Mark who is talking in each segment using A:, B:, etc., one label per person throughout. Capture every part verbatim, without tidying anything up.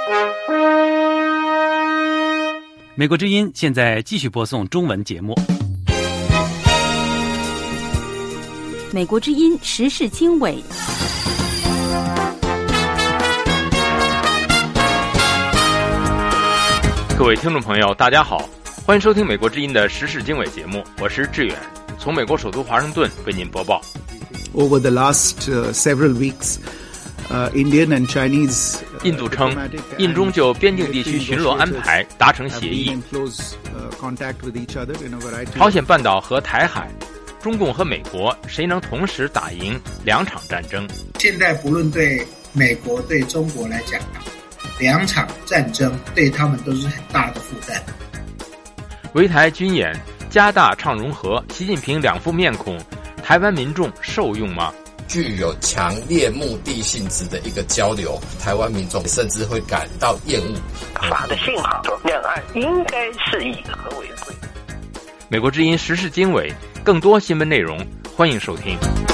A: 美国之音现在继续播送中文节目。
B: 美国之音时事经纬。
C: 各位听众朋友，大家好，欢迎收听美国之音的时事经纬节目，我是志远，从美国首都华盛顿为您播报。
D: Over the last uh, several weeks, uh, Indian and Chinese
C: 印度称，印中就边境地区巡逻安排达成协议。朝鲜半岛和台海，中共和美国谁能同时打赢两场战争？
E: 现在不论对美国对中国来讲，两场战争对他们都是很大的负担。
C: 围台军演加大倡融合，习近平两副面孔，台湾民众受用吗？
F: 具有强烈目的性质的一个交流，台湾民众甚至会感到厌恶。
G: 法的信号，两岸应该是以和为贵。
C: 美国之音时事经纬，更多新闻内容，欢迎收听。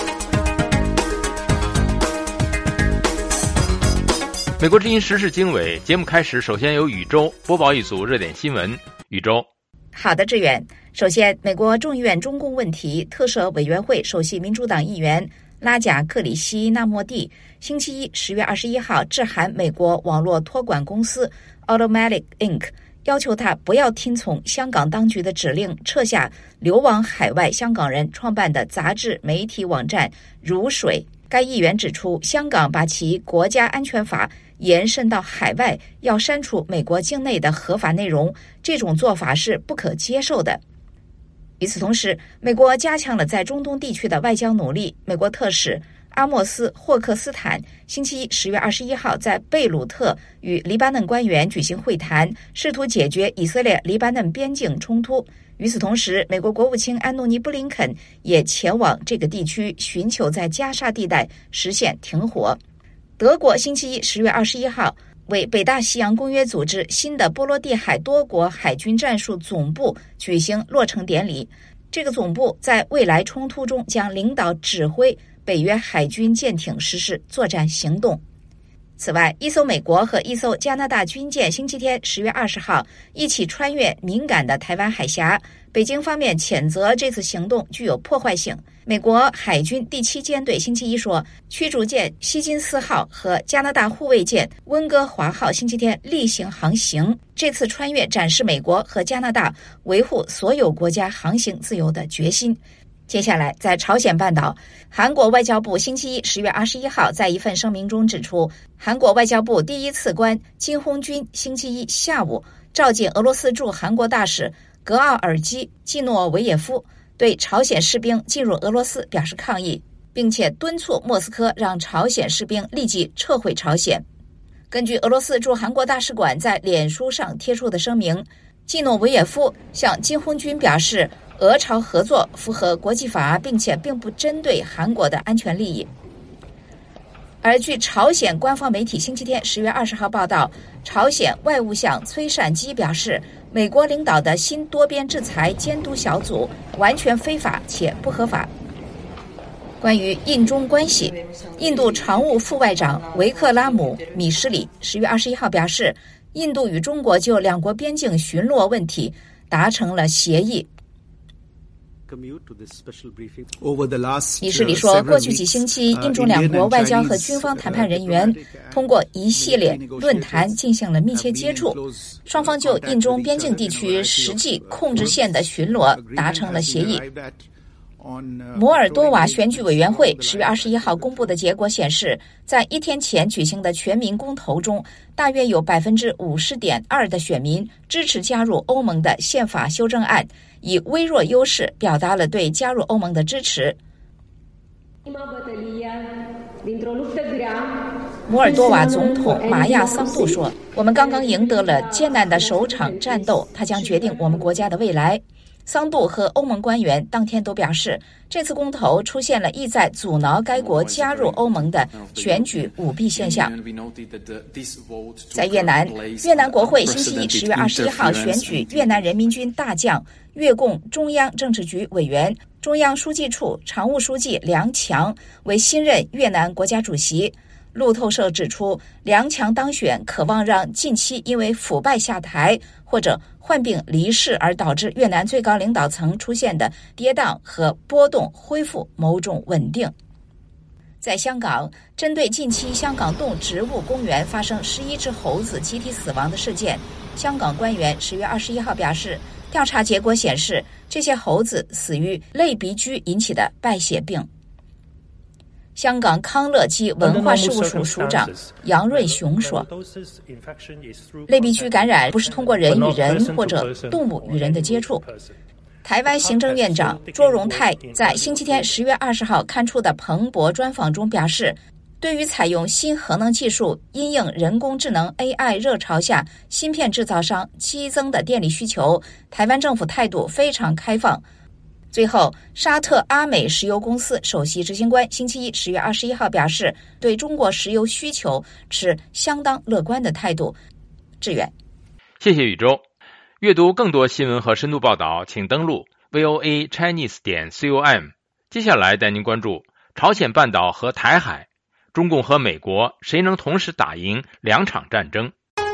C: 美国之音时事经纬节目开始，首先由宇宙播报一组热点新闻。宇宙，
H: 好的，志远。首先，美国众议院中共问题特设委员会首席民主党议员拉贾克里希纳莫蒂星期一十月二十一号致函美国网络托管公司 Automatic Incorporated， 要求他不要听从香港当局的指令，撤下流亡海外香港人创办的杂志媒体网站如水。该议员指出，香港把其国家安全法延伸到海外，要删除美国境内的合法内容，这种做法是不可接受的。与此同时，美国加强了在中东地区的外交努力。美国特使阿莫斯·霍克斯坦星期一十月二十一号在贝鲁特与黎巴嫩官员举行会谈，试图解决以色列黎巴嫩边境冲突。与此同时，美国国务卿安东尼·布林肯也前往这个地区，寻求在加沙地带实现停火。德国星期一十月二十一号为北大西洋公约组织新的波罗的海多国海军战术总部举行落成典礼。这个总部在未来冲突中将领导指挥北约海军舰艇实施作战行动。此外，一艘美国和一艘加拿大军舰星期天十月二十号一起穿越敏感的台湾海峡。北京方面谴责这次行动具有破坏性。美国海军第七舰队星期一说，驱逐舰希金斯号和加拿大护卫舰温哥华号星期天例行航行。这次穿越展示美国和加拿大维护所有国家航行自由的决心。接下来，在朝鲜半岛，韩国外交部星期一十月二十一号在一份声明中指出，韩国外交部第一次官金洪军星期一下午召见俄罗斯驻韩国大使格奥尔基·季诺维耶夫，对朝鲜士兵进入俄罗斯表示抗议，并且敦促莫斯科让朝鲜士兵立即撤回朝鲜。根据俄罗斯驻韩国大使馆在脸书上贴出的声明，季诺维耶夫向金洪军表示，俄朝合作符合国际法，并且并不针对韩国的安全利益。而据朝鲜官方媒体星期天十月二十号报道，朝鲜外务相崔善基表示，美国领导的新多边制裁监督小组完全非法且不合法。关于印中关系，印度常务副外长维克拉姆·米什里十月二十一号表示，印度与中国就两国边境巡逻问题达成了协议。米什里说，过去几星期，印中两国外交和军方谈判人员通过一系列论坛进行了密切接触，双方就印中边境地区实际控制线的巡逻达成了协议。摩尔多瓦选举委员会十月二十一号公布的结果显示，在一天前举行的全民公投中，大约有百分之五十点二的选民支持加入欧盟的宪法修正案，以微弱优势表达了对加入欧盟的支持。摩尔多瓦总统玛亚桑杜说，我们刚刚赢得了艰难的首场战斗，它将决定我们国家的未来。桑杜和欧盟官员当天都表示，这次公投出现了意在阻挠该国加入欧盟的选举舞弊现象。在越南，越南国会星期一十月二十一号选举越南人民军大将、越共中央政治局委员、中央书记处常务书记梁强为新任越南国家主席。 路透社指出，梁强当选渴望让近期因为腐败下台或者患病离世而导致越南最高领导层出现的跌宕和波动恢复某种稳定。在香港，针对近期香港动植物公园发生十一只猴子集体死亡的事件，香港官员十月二十一号表示，调查结果显示，这些猴子死于类鼻疽引起的败血病。香港康乐及文化事务署署长杨润雄说，类鼻疽感染不是通过人与人或者动物与人的接触。台湾行政院长卓荣泰在星期天十月二十号刊出的彭博专访中表示，对于采用新核能技术因应人工智能 A I 热潮下芯片制造商激增的电力需求，台湾政府态度非常开放。最后，沙特阿美石油公司首席执行官星期一十月二十一号表示，对中国石油需求持相当乐观的态度。志远，
C: 谢谢宇宙。阅读更多新闻和深度报道，请登录 V O A Chinese 点 com。接下来带您关注朝鲜半岛和台海，中共和美国谁能同时打赢两场战争？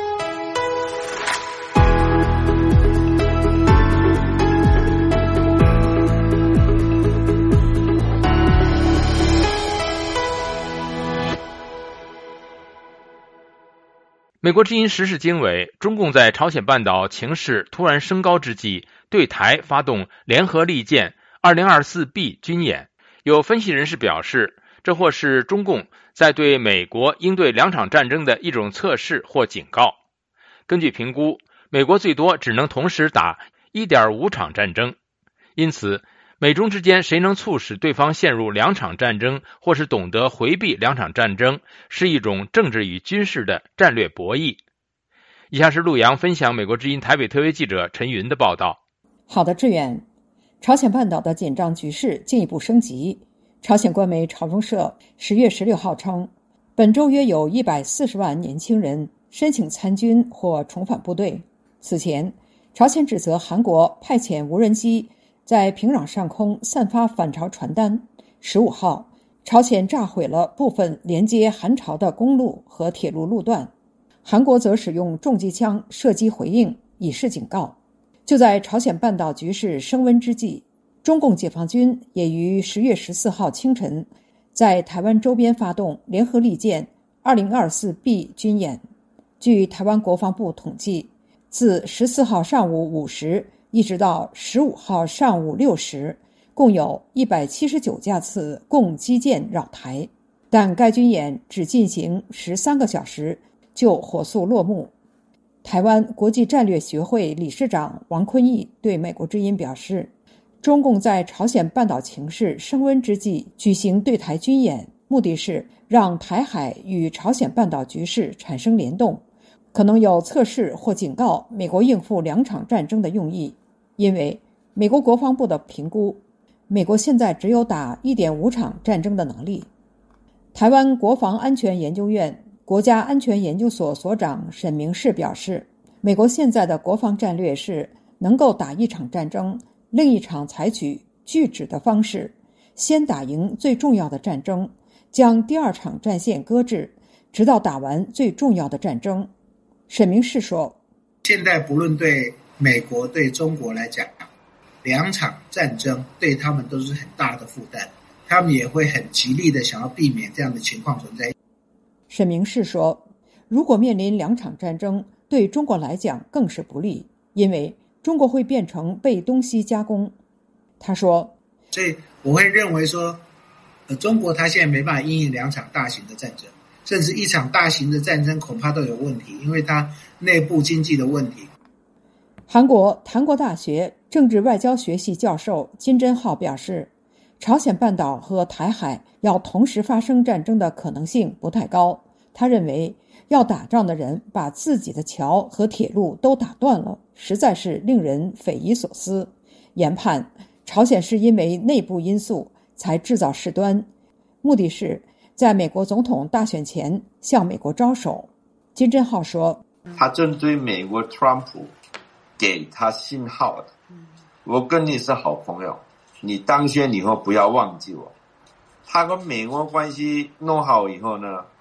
C: 美国之音时事经纬，中共在朝鲜半岛情势突然升高之际，对台发动联合利剑 二零二四 B 军演。有分析人士表示，这或是中共在对美国应对两场战争的一种测试或警告。根据评估，美国最多只能同时打 一点五 场战争，因此美中之间谁能促使对方陷入两场战争，或是懂得回避两场战争，是一种政治与军事的战略博弈。以下是陆洋分享美国之音台北特约记者陈云的报道。
I: 好的，志远。朝鲜半岛的紧张局势进一步升级。朝鲜官媒朝中社十月十六号称，本周约有一百四十万年轻人申请参军或重返部队。此前，朝鲜指责韩国派遣无人机在平壤上空散发反朝传单。十五号，朝鲜炸毁了部分连接韩朝的公路和铁路路段，韩国则使用重机枪射击回应，以示警告。就在朝鲜半岛局势升温之际，中共解放军也于十月十四号清晨在台湾周边发动联合利剑 二零二四 B 军演。据台湾国防部统计，自十四号上午五时一直到十五号上午六时，共有一百七十九架次共机舰扰台，但该军演只进行十三个小时就火速落幕。台湾国际战略学会理事长王坤义对美国之音表示，中共在朝鲜半岛情势升温之际举行对台军演，目的是让台海与朝鲜半岛局势产生联动，可能有测试或警告美国应付两场战争的用意。因为美国国防部的评估，美国现在只有打 一点五 场战争的能力。台湾国防安全研究院国家安全研究所所长沈明世表示，美国现在的国防战略是能够打一场战争，另一场采取拒止的方式，先打赢最重要的战争，将第二场战线搁置，直到打完最重要的战争。沈明世说，
E: 现在不论对美国对中国来讲，两场战争对他们都是很大的负担，他们也会很极力的想要避免这样的情况存在。
I: 沈明世说，如果面临两场战争，对中国来讲更是不利，因为中国会变成被东西加工。他说，
E: 所以我会认为说，呃，中国他现在没办法因应两场大型的战争，甚至一场大型的战争恐怕都有问题，因为它内部经济的问题。
I: 韩国檀国大学政治外交学系教授金贞浩表示，朝鲜半岛和台海要同时发生战争的可能性不太高。他认为，要打仗的人把自己的桥和铁路都打断了，实在是令人匪夷所思。研判，朝鲜是因为内部因素才制造事端，目的是在美国总统大选前向美国招手。金贞浩说，
J: 他针对美国特朗普给他信号的，我跟你是好朋友，你当选以后不要忘记我。他跟美国关系弄好以后呢，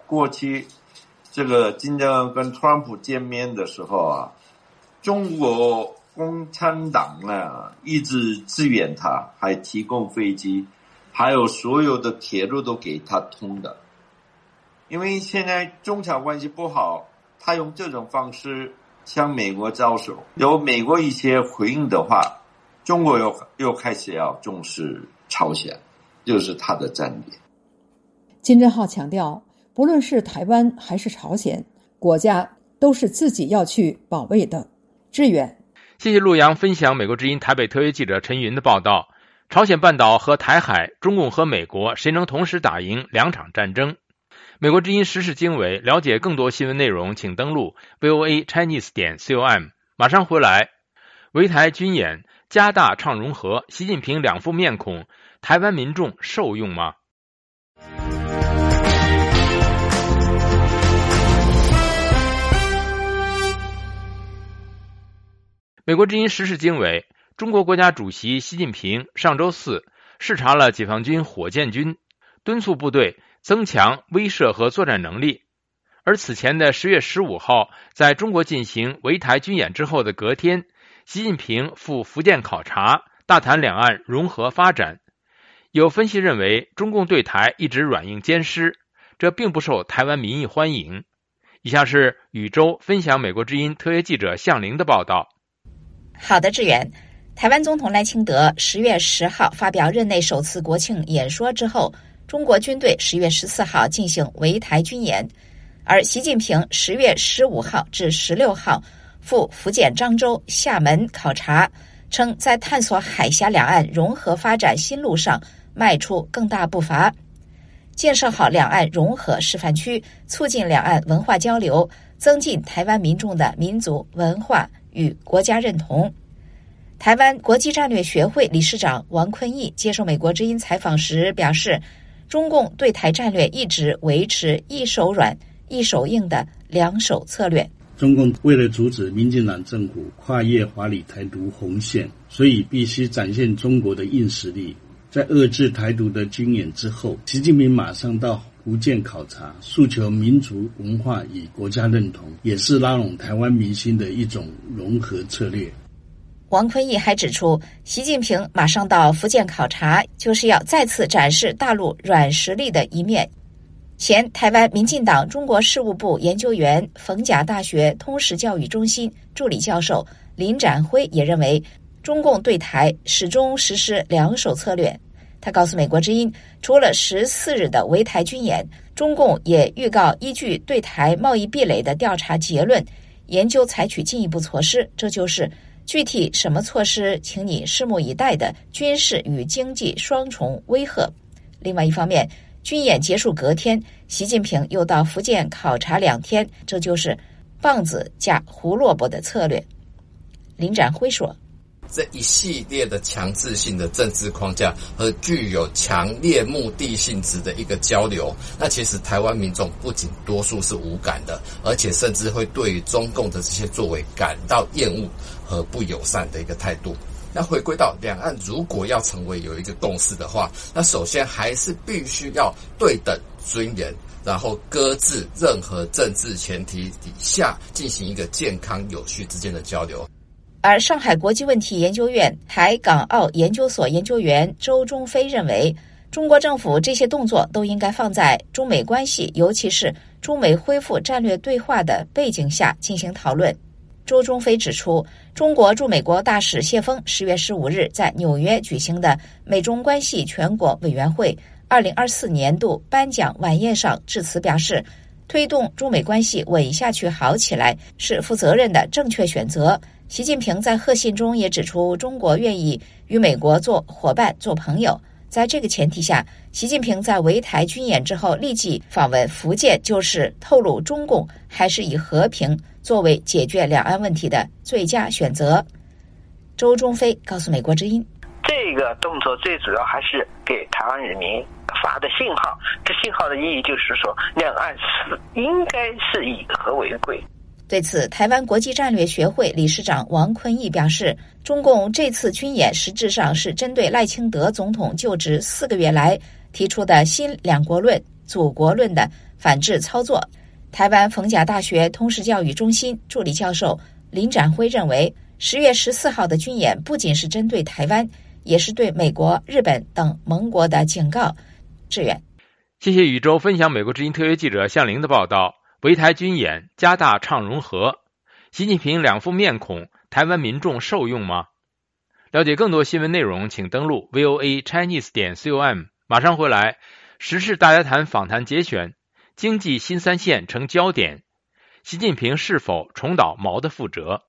J: 过去这个金正恩跟特朗普见面的时候啊，中国共产党呢一直支援他，还提供飞机，还有所有的铁路都给他通的。因为现在中朝关系不好，他用这种方式向美国招手，有美国一些回应的话，中国又又开始要重视朝鲜，就是他的战略。
I: 金正浩强调，不论是台湾还是朝鲜，国家都是自己要去保卫的。志远，
C: 谢谢陆洋分享美国之音台北特约记者陈云的报道。朝鲜半岛和台海，中共和美国谁能同时打赢两场战争？美国之音时事经纬，了解更多新闻内容，请登录 V O A Chinese 点 com。马上回来。围台军演加大倡融合，习近平两副面孔，台湾民众受用吗？美国之音时事经纬，中国国家主席习近平上周四视察了解放军火箭军，敦促部队增强威慑和作战能力。而此前的十月十五号，在中国进行围台军演之后的隔天，习近平赴福建考察，大谈两岸融合发展。有分析认为，中共对台一直软硬兼施，这并不受台湾民意欢迎。以下是宇宙分享美国之音特约记者向玲的报道。
H: 好的，志远。台湾总统赖清德十月十号发表任内首次国庆演说之后，中国军队十月十四号进行围台军演，而习近平十月十五号至十六号赴福建漳州、厦门考察，称在探索海峡两岸融合发展新路上迈出更大步伐，建设好两岸融合示范区，促进两岸文化交流，增进台湾民众的民族文化与国家认同。台湾国际战略学会理事长王坤义接受美国之音采访时表示，中共对台战略一直维持一手软一手硬的两手策略。
K: 中共为了阻止民进党政府跨越华理台独红线，所以必须展现中国的硬实力。在遏制台独的军演之后，习近平马上到福建考察，诉求民族文化与国家认同，也是拉拢台湾民心的一种融合策略。
H: 王坤义还指出，习近平马上到福建考察，就是要再次展示大陆软实力的一面。前台湾民进党中国事务部研究员、逢甲大学通识教育中心助理教授林展辉也认为，中共对台始终实施两手策略。他告诉美国之音，除了十四日的围台军演，中共也预告依据对台贸易壁垒的调查结论，研究采取进一步措施，这就是具体什么措施，请你拭目以待的军事与经济双重威吓。另外一方面，军演结束隔天，习近平又到福建考察两天，这就是棒子加胡萝卜的策略。林展辉说，
F: 这一系列的强制性的政治框架和具有强烈目的性质的一个交流，那其实台湾民众不仅多数是无感的，而且甚至会对于中共的这些作为感到厌恶和不友善的一个态度。那回归到两岸如果要成为有一个共识的话，那首先还是必须要对等尊严，然后搁置任何政治前提底下进行一个健康有序之间的交流。
H: 而上海国际问题研究院台港澳研究所研究员周忠飞认为，中国政府这些动作都应该放在中美关系，尤其是中美恢复战略对话的背景下进行讨论。周忠飞指出，中国驻美国大使谢锋十月十五日在纽约举行的美中关系全国委员会二零二四年度颁奖晚宴上致辞表示，推动中美关系稳下去好起来是负责任的正确选择。习近平在贺信中也指出，中国愿意与美国做伙伴、做朋友。在这个前提下，习近平在围台军演之后立即访问福建，就是透露中共还是以和平作为解决两岸问题的最佳选择。周忠飞告诉美国之音，
G: 这个动作最主要还是给台湾人民发的信号，这信号的意义就是说，两岸是应该是以和为贵。
H: 对此，台湾国际战略学会理事长王坤义表示，中共这次军演实质上是针对赖清德总统就职四个月来提出的新两国论、祖国论的反制操作。台湾逢甲大学通识教育中心助理教授林展辉认为，十月十四号的军演不仅是针对台湾，也是对美国、日本等盟国的警告。志远，
C: 谢谢宇宙分享美国之音特约记者向玲的报道。围台军演加大倡融合，习近平两副面孔，台湾民众受用吗？了解更多新闻内容，请登录 V O A Chinese 点 com。马上回来，时事大家谈访谈节选，经济新三线成焦点，习近平是否重蹈毛的覆辙？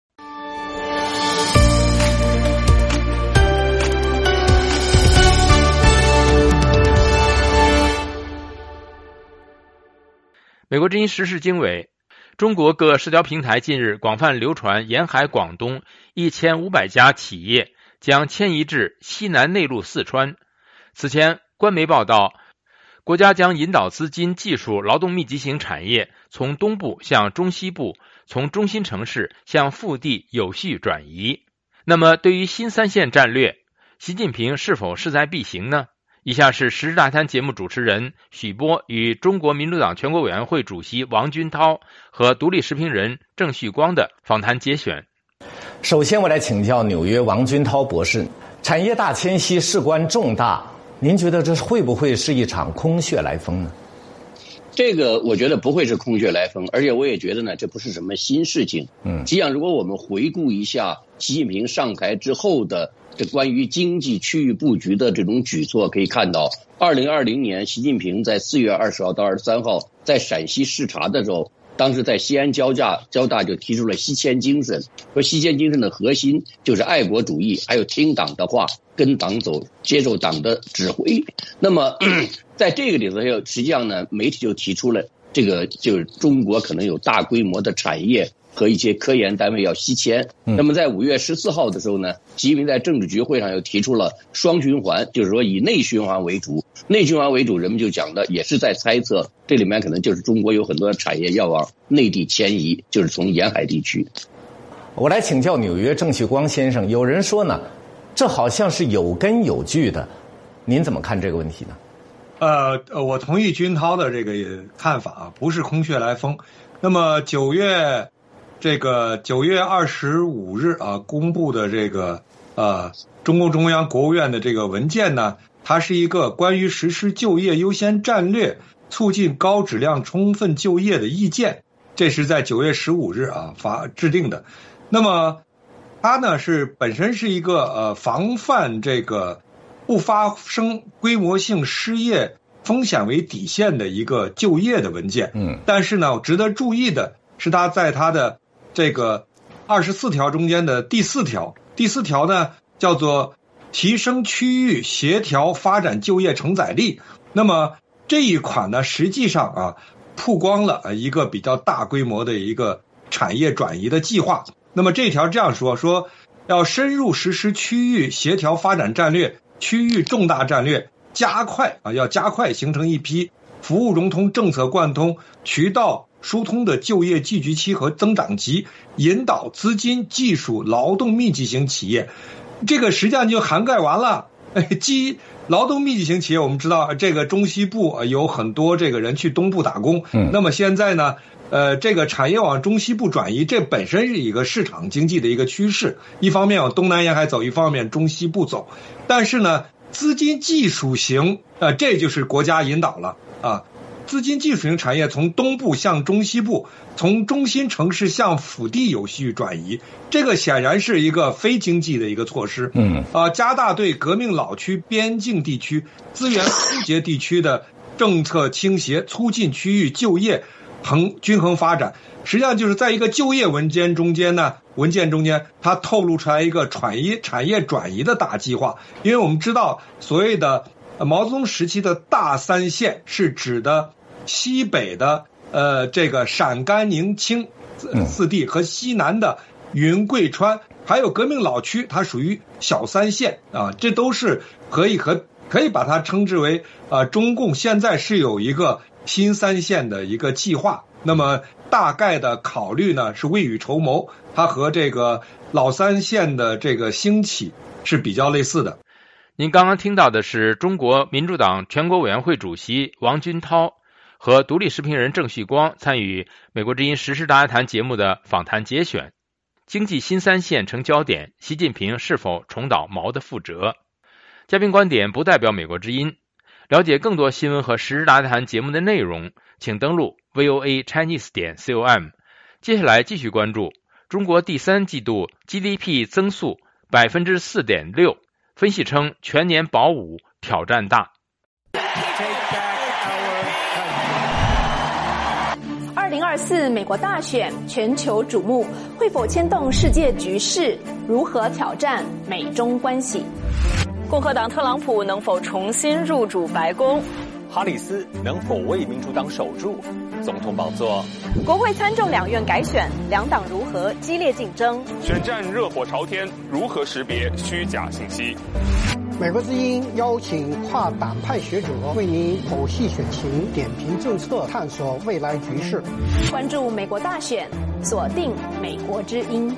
C: 美国之音时事经纬，中国各社交平台近日广泛流传沿海广东一千五百家企业将迁移至西南内陆四川。此前，官媒报道，国家将引导资金、技术、劳动密集型产业从东部向中西部，从中心城市向腹地有序转移。那么，对于新三线战略，习近平是否势在必行呢？以下是时事大谈节目主持人许波与中国民主党全国委员会主席王军涛和独立时评人郑旭光的访谈节选。
L: 首先，我来请教纽约王军涛博士，产业大迁徙事关重大，您觉得这会不会是一场空穴来风呢？
M: 这个我觉得不会是空穴来风，而且我也觉得呢，这不是什么新事情。嗯，实际上，如果我们回顾一下习近平上台之后的这关于经济区域布局的这种举措，可以看到，二零二零年习近平在四月二十号到二十三号在陕西视察的时候，当时在西安交大交大就提出了西迁精神，说西迁精神的核心就是爱国主义，还有听党的话，跟党走，接受党的指挥。那么在这个里头，实际上呢，媒体就提出了这个就是中国可能有大规模的产业和一些科研单位要西迁。嗯、那么在五月十四号的时候呢，习近平在政治局会上又提出了双循环，就是说以内循环为主。内循环为主，人们就讲的也是在猜测，这里面可能就是中国有很多的产业要往内地迁移，就是从沿海地区。
L: 我来请教纽约郑旭光先生，有人说呢，这好像是有根有据的，您怎么看这个问题呢？
N: 呃，我同意军涛的这个看法啊，不是空穴来风。那么九月这个九月二十五日啊公布的这个呃中共中央国务院的这个文件呢，它是一个关于实施就业优先战略，促进高质量充分就业的意见，这是在九月十五日啊发制定的。那么它呢是本身是一个呃防范这个不发生规模性失业风险为底线的一个就业的文件。嗯，但是呢，值得注意的是，它在它的这个二十四条中间的第四条，第四条呢叫做提升区域协调发展就业承载力。那么这一款呢，实际上啊曝光了一个比较大规模的一个产业转移的计划。那么这条这样说，说要深入实施区域协调发展战略、区域重大战略，加快啊，要加快形成一批服务融通、政策贯通、渠道疏通的就业聚集期和增长期，引导资金、技术、劳动密集型企业。这个实际上就涵盖完了。基劳动密集型企业，我们知道这个中西部有很多这个人去东部打工。嗯，那么现在呢？呃，这个产业往中西部转移，这本身是一个市场经济的一个趋势。一方面往东南沿海走，一方面中西部走。但是呢，资金技术型，呃，这就是国家引导了啊。资金技术型产业从东部向中西部，从中心城市向腹地有序转移，这个显然是一个非经济的一个措施。嗯，啊，加大对革命老区、边境地区、资源枯竭地区的政策倾斜，促进区域就业衡均衡发展。实际上就是在一个就业文件中间呢，文件中间它透露出来一个产业产业转移的大计划。因为我们知道所谓的毛泽东时期的大三线是指的西北的呃这个陕甘宁青四地和西南的云贵川，还有革命老区，它属于小三线啊，这都是可以和可以把它称之为啊中共现在是有一个新三线的一个计划。那么大概的考虑呢是未雨绸缪，它和这个老三线的这个兴起是比较类似的。
C: 您刚刚听到的是中国民主党全国委员会主席王军涛和独立时评人郑旭光参与美国之音时事大家谈节目的访谈节选。经济新三线成焦点，习近平是否重蹈毛的覆辙？嘉宾观点不代表美国之音。了解更多新闻和时事大家谈节目的内容，请登录 V O A Chinese 点 com。接下来继续关注中国第三季度 G D P 增速 百分之四点六， 分析称全年保五挑战大。
O: 二零二四美国大选全球瞩目，会否牵动世界局势？如何挑战美中关系？共和党特朗普能否重新入主白宫？
P: 哈里斯能否为民主党守住总统宝座？
O: 国会参众两院改选，两党如何激烈竞争？
P: 选战热火朝天，如何识别虚假信息？
Q: 美国之音邀请跨党派学者为您剖析选情、点评政策、探索未来局势。
O: 关注美国大选，锁定美国之音。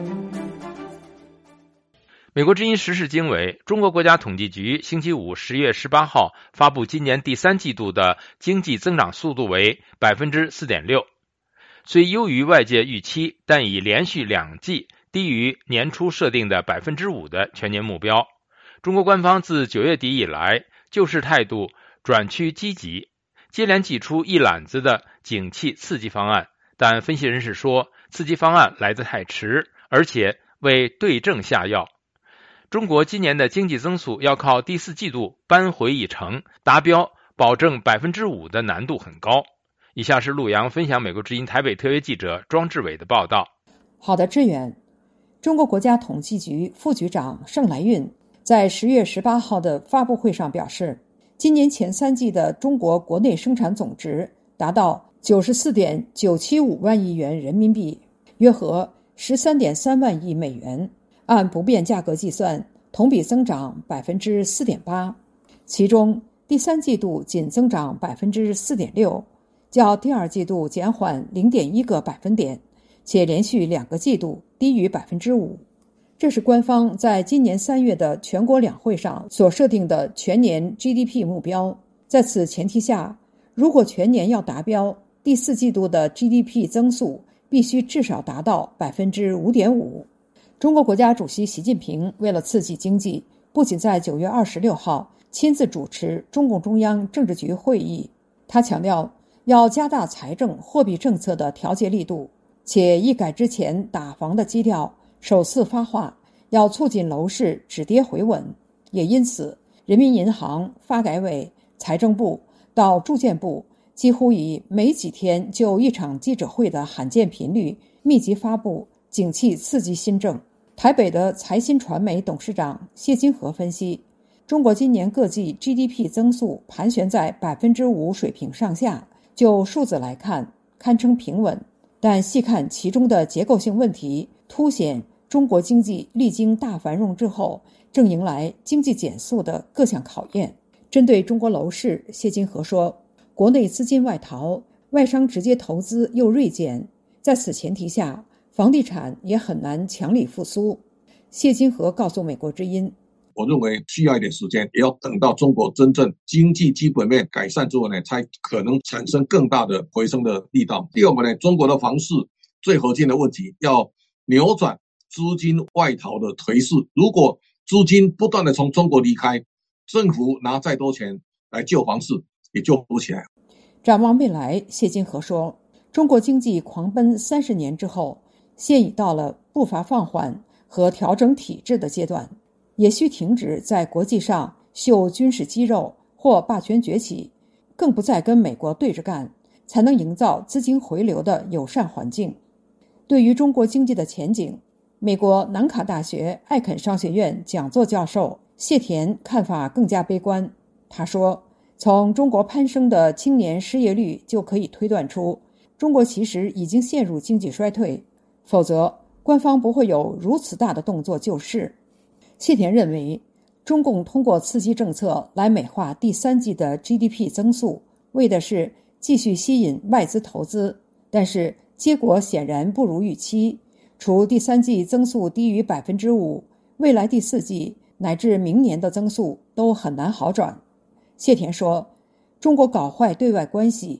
C: 美国之音时事经纬，中国国家统计局星期五十月十八号发布今年第三季度的经济增长速度为 百分之四点六， 虽优于外界预期，但已连续两季低于年初设定的 百分之五 的全年目标。中国官方自九月底以来救市态度转趋积极，接连祭出一揽子的景气刺激方案，但分析人士说，刺激方案来得太迟，而且为对症下药。中国今年的经济增速要靠第四季度扳回一城，达标保证 百分之五 的难度很高。以下是陆洋分享美国之音台北特约记者庄志伟的报道。
I: 好的，志远。中国国家统计局副局长盛来运在十月十八号的发布会上表示，今年前三季的中国国内生产总值达到 九十四点九七五万亿元人民币，约合 十三点三万亿美元，按不变价格计算，同比增长 百分之四点八， 其中第三季度仅增长 百分之四点六， 较第二季度减缓 零点一 个百分点，且连续两个季度低于 百分之五。 这是官方在今年三月的全国两会上所设定的全年 G D P 目标。在此前提下，如果全年要达标，第四季度的 G D P 增速必须至少达到 百分之五点五。 中国国家主席习近平为了刺激经济，不仅在九月二十六号亲自主持中共中央政治局会议，他强调要加大财政货币政策的调节力度，且一改之前打房的基调，首次发话要促进楼市止跌回稳。也因此，人民银行、发改委、财政部到住建部几乎以每几天就一场记者会的罕见频率，密集发布景气刺激新政。台北的财新传媒董事长谢金河分析，中国今年各季 G D P 增速盘旋在 百分之五 水平上下，就数字来看堪称平稳，但细看其中的结构性问题，凸显中国经济历经大繁荣之后，正迎来经济减速的各项考验。针对中国楼市，谢金河说，国内资金外逃，外商直接投资又锐减，在此前提下，房地产也很难强力复苏。谢金河告诉美国之音，
R: 我认为需要一点时间，也要等到中国真正经济基本面改善之后呢，才可能产生更大的回升的力道。第二个呢，中国的房市最核心的问题要扭转资金外逃的颓势。如果资金不断的从中国离开，政府拿再多钱来救房市也救不起来。
I: 展望未来，谢金河说，中国经济狂奔三十年之后，现已到了步伐放缓和调整体制的阶段，也需停止在国际上秀军事肌肉或霸权崛起，更不再跟美国对着干，才能营造资金回流的友善环境。对于中国经济的前景，美国南卡大学艾肯商学院讲座教授谢田看法更加悲观。他说，从中国攀升的青年失业率就可以推断出，中国其实已经陷入经济衰退，否则官方不会有如此大的动作救市。谢田认为，中共通过刺激政策来美化第三季的 G D P 增速，为的是继续吸引外资投资，但是结果显然不如预期，除第三季增速低于 百分之五， 未来第四季乃至明年的增速都很难好转。谢田说，中国搞坏对外关系，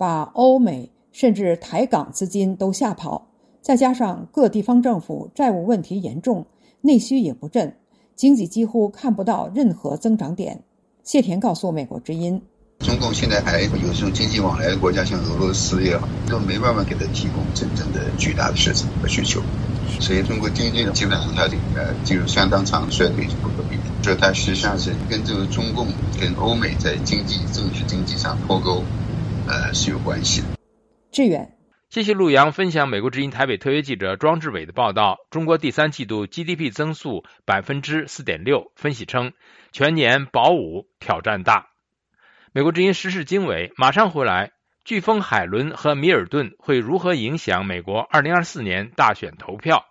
I: 把欧美甚至台港资金都吓跑，再加上各地方政府债务问题严重，内需也不振，经济几乎看不到任何增长点。谢田告诉美国之音，
S: 中共现在还有这种经济往来的国家，像俄罗斯也好，都没办法给它提供真正的巨大的市场和需求，所以中国经济基本上它呃进入相当长的衰退是不可避免。这它实际上是跟这个中共跟欧美在经济政治经济上脱钩，呃是有关系的。
I: 志远，
C: 谢谢陆洋分享美国之音台北特约记者庄志伟的报道。中国第三季度 G D P 增速 百分之四点六， 分析称全年保五挑战大。美国之音时事经纬马上回来。飓风海伦和米尔顿会如何影响美国二零二四年大选投票？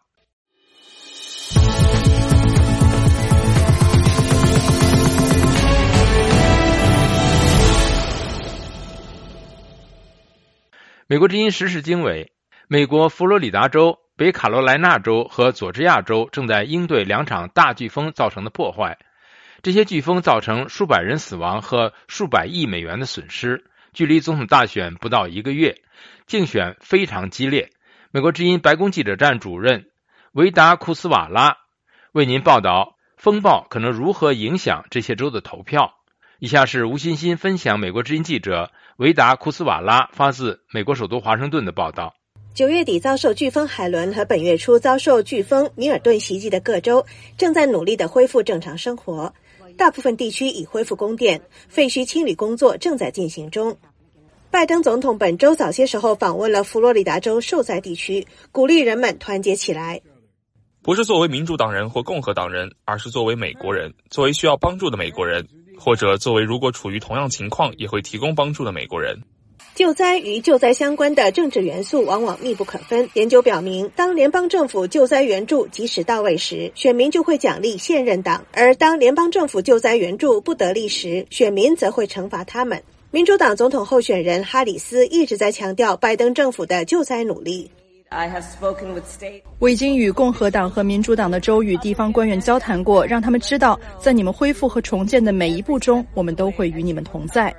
C: 美国之音时事经纬，美国佛罗里达州、北卡罗来纳州和佐治亚州正在应对两场大飓风造成的破坏。这些飓风造成数百人死亡和数百亿美元的损失。距离总统大选不到一个月，竞选非常激烈。美国之音白宫记者站主任维达库斯瓦拉为您报道风暴可能如何影响这些州的投票。以下是吴欣欣分享美国之音记者维达库斯瓦拉发自美国首都华盛顿的报道。
T: 九月底遭受飓风海伦和本月初遭受飓风米尔顿袭击的各州正在努力地恢复正常生活，大部分地区已恢复供电，废墟清理工作正在进行中。拜登总统本周早些时候访问了佛罗里达州受灾地区，鼓励人们团结起来。
U: 不是作为民主党人或共和党人，而是作为美国人，作为需要帮助的美国人，或者作为如果处于同样情况也会提供帮助的美国人。
T: 救灾与救灾相关的政治元素往往密不可分。研究表明，当联邦政府救灾援助及时到位时，选民就会奖励现任党；而当联邦政府救灾援助不得力时，选民则会惩罚他们。民主党总统候选人哈里斯一直在强调拜登政府的救灾努力。
V: 我已经与共和党和民主党的州与地方官员交谈过，让他们知道，在你们恢复和重建的每一步中，我们都会与你们同在。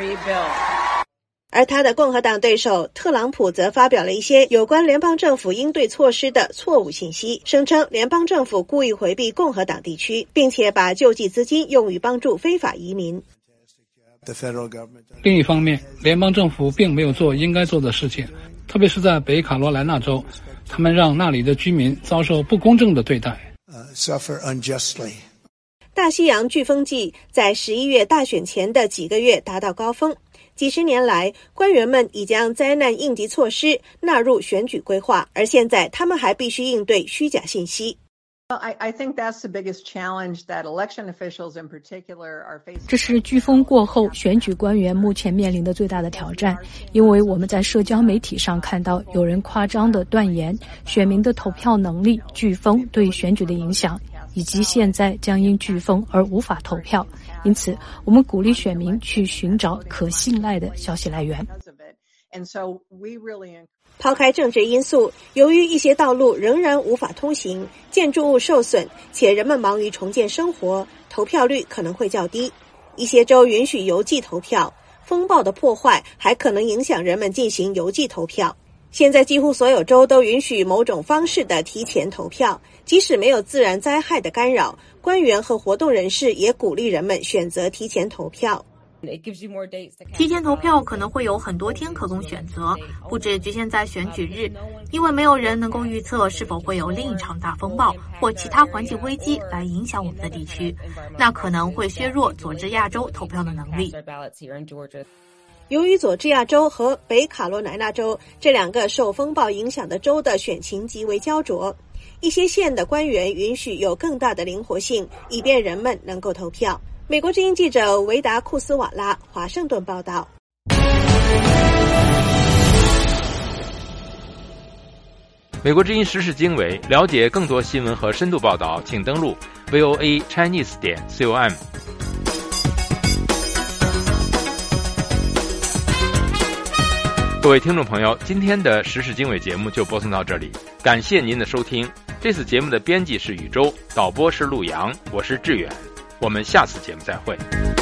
T: 而他的共和党对手特朗普则发表了一些有关联邦政府应对措施的错误信息，声称联邦政府故意回避共和党地区，并且把救济资金用于帮助非法移民。
W: 另一方面，联邦政府并没有做应该做的事情，特别是在北卡罗来纳州，他们让那里的居民遭受不公正的对待。
T: 大西洋飓风季在十一月大选前的几个月达到高峰。几十年来，官员们已将灾难应急措施纳入选举规划，而现在他们还必须应对虚假信息。
X: 这是飓风过后选举官员目前面临的最大的挑战，因为我们在社交媒体上看到有人夸张地断言选民的投票能力、飓风对选举的影响，以及现在将因飓风而无法投票。因此，我们鼓励选民去寻找可信赖的消息来源。
T: 抛开政治因素，由于一些道路仍然无法通行，建筑物受损，且人们忙于重建生活，投票率可能会较低。一些州允许邮寄投票，风暴的破坏还可能影响人们进行邮寄投票。现在几乎所有州都允许某种方式的提前投票，即使没有自然灾害的干扰，官员和活动人士也鼓励人们选择提前投票。
B: 提前投票可能会有很多天可供选择，不只局限在选举日，因为没有人能够预测是否会有另一场大风暴或其他环境危机来影响我们的地区，那可能会削弱佐治亚州投票的能力。
T: 由于佐治亚州和北卡罗来纳州这两个受风暴影响的州的选情极为焦灼，一些县的官员允许有更大的灵活性，以便人们能够投票。美国之音记者维达库斯瓦拉，华盛顿报道。
C: 美国之音时事经纬，了解更多新闻和深度报道，请登录 V O A Chinese 点 com。各位听众朋友，今天的时事经纬节目就播送到这里，感谢您的收听。这次节目的编辑是宇宙，导播是陆阳，我是志远，我们下次节目再会。